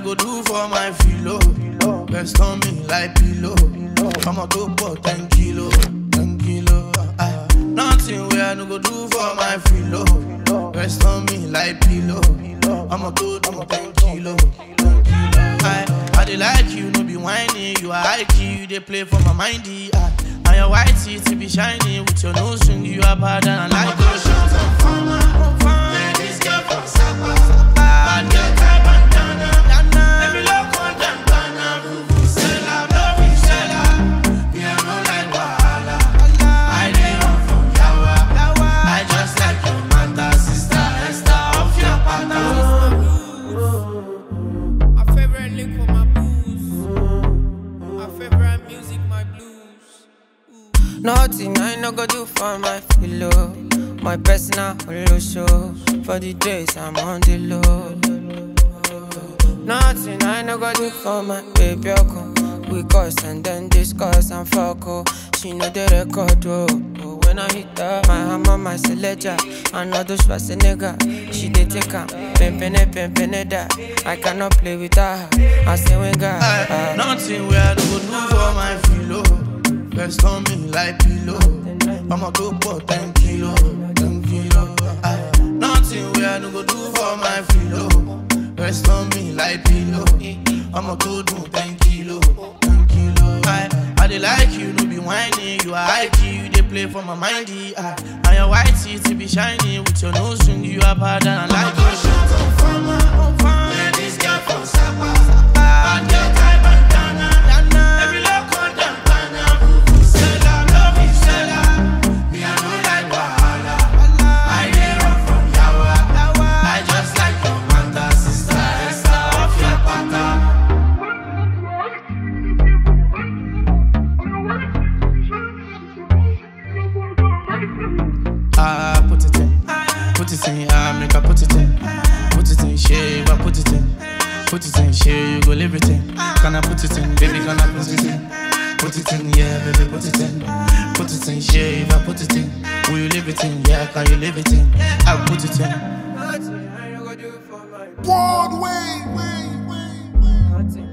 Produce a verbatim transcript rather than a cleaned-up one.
go do for my filo. Rest on me like pillow. I'ma go for ten kilo, ten kilo. Aye. Nothing where I no go do for my filo. Rest on me like pillow. I'ma go do ten kilo, ten kilo. Aye. I dey like you, no be whiny. You are high key, you dey play for my mindy. Aye. And your white teeth be shiny with your nose ring. You are bad and I like those shots. I'm fine, I'm fine. This girl from Sapa, bad girl type bandana. Let me look on them banana. Vuvuzela, love Vuvuzela. Me I no like wahala. I dey run from Yawa. I just like your mother, sister Esther off your pattern. My favorite lick for my booze. My favorite music, my blues. Nothing I no go do for my pillow. My personal holo show. For the days I'm on the low. Nothing I no go do for my baby Oko. We cuss and then discuss and fuck oh. She know the record oh. Oh, when I hit her, my hammer, my selector. I know those Schwarzenegger. She dey take her, pimpin' pimpin' that. I cannot play with her. I say when God. Uh, nothing where I no go do for my filo. Rest on me like pillow. I'ma go for ten kilo, ten kilo. Aye. Nothing where I no go do for my filo. Rest on me like pillow. I'ma go do ten kilo, ten kilo. Aye. I dey like you, no be whiny. You are high key, you dey play for my mindy. Aye. And your white teeth be shiny with your nose ring. You are bad and I like your shit. I'm fine, I'm fine. This girl from Sapa, bad girl type bandana. Let me look on them banana. Vuvuzela, love Vuvuzela. Me I no like wahala. I dey run from Yawa. I just like your mother, sister Esther off your pattern. Ah, put it in, put it in, ah, make I put it in, put it in, shave, I put it in, put it in, shave, you go live it in. Can I put it in, baby, can I put it in? Put it in, yeah, baby, put it in, put it in, shave, I put it in. Will you live it in, yeah, can you live it in? I put it in. Broadway, way, way, way.